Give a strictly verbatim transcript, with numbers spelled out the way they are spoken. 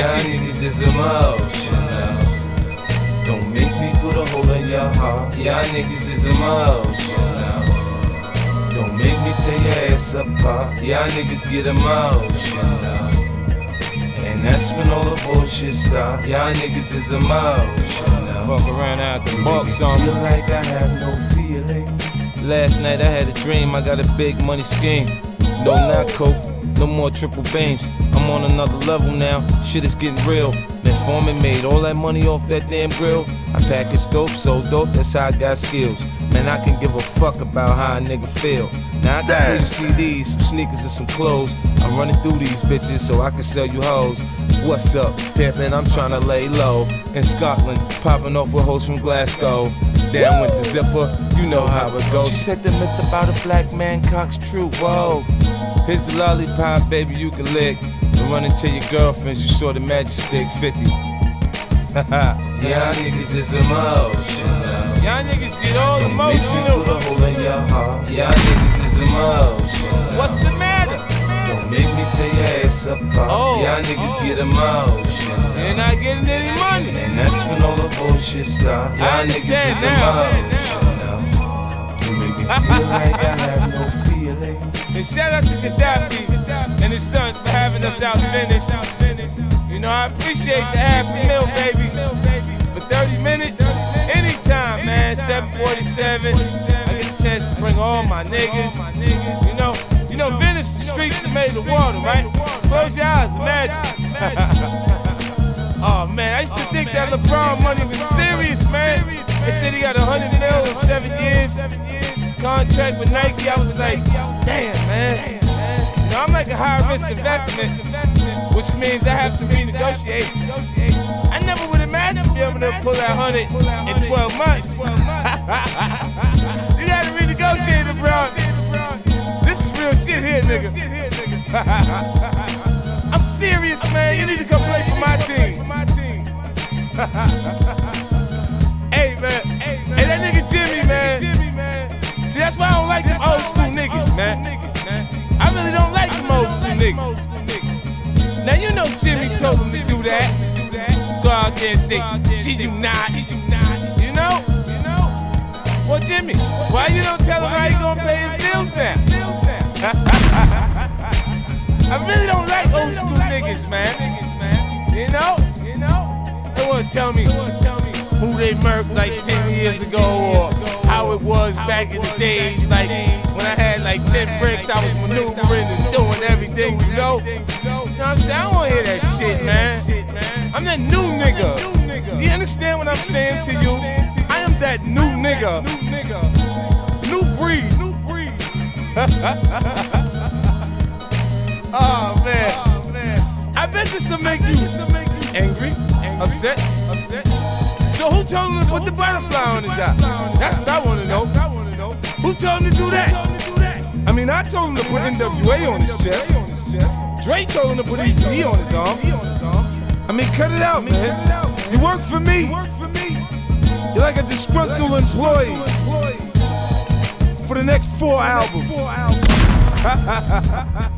Y'all niggas is emotional. Don't make me put a hole in your heart. Y'all niggas is emotional. Don't make me tear your ass apart. Y'all niggas get emotional. And that's when all the bullshit stop. Y'all niggas is emotional. Fuck around out the box on me. Feel like I have no feelings. Last night I had a dream, I got a big money scheme. No, not coke, no more triple beams. I'm on another level now, shit is getting real. Metformin made all that money off that damn grill. I package dope, so dope, that's how I got skills. Man, I can give a fuck about how a nigga feel. Now I can sell you C Ds, some sneakers and some clothes. I'm running through these bitches so I can sell you hoes. What's up, pimpin'? I'm tryna lay low. In Scotland, popping off with hoes from Glasgow. Down with the zipper, you know how it goes. She said the myth about a black man cock's true, whoa. Here's the lollipop, baby, you can lick. And run into your girlfriends, you saw the magic stick, fifty. Y'all niggas is emotional. Y'all niggas get all Don't emotional. make me put a hole in your heart. Y'all niggas is emotional. What's the matter? Don't make me tear your ass apart. Oh, Y'all niggas oh. get emotional. You're not getting any money. And that's when all the bullshit stop. Y'all I niggas understand is now. emotional. You make me feel like I have no feelings. And shout out to Gaddafi and his sons for having us out finished. You know, I appreciate the half a mil, baby. For thirty minutes, anytime, man. seven forty-seven. I get the chance to bring all my niggas. You know, you know, Venice, the streets are made of water, right? Close your eyes, imagine. Oh man, I used to think that LeBron money was serious, man. They said he got a hundred mil in seven years. Contract with Nike, I was like, damn, man. You know, I'm like a high-risk investment, which means I have to renegotiate. I never would imagine being able to pull that hundred in twelve months. You gotta renegotiate, LeBron. This is real shit here, nigga. I'm serious, man. You need to come play for my team. Hey, man. Hey, that nigga Jimmy, man. See, that's why I don't like them old school niggas, man. I really don't like them old school niggas. Now, you know Jimmy told him to do that. Go out there and say, she do not. You know? Well, Jimmy, why you don't tell him how you gonna pay his bills now? I really don't like old school niggas, man. You know? They wanna tell me who they murked like ten years ago, or how it was back in the days, like when I had like ten bricks, I was maneuvering and doing everything, you know? You know what I'm saying? I don't wanna hear that shit, man. I'm that new nigga. You understand what I'm saying to you? I am that new nigga. New breed. Oh man. I bet this will make you angry, upset. So who told him to put the butterfly on his eye? That's what I want to know. Who told him to do that? I mean, I told him to put N W A on his chest. Dre told him to put E Z E on his arm. I mean, cut it out, man. You work for me. You're like a disgruntled employee for the next four albums.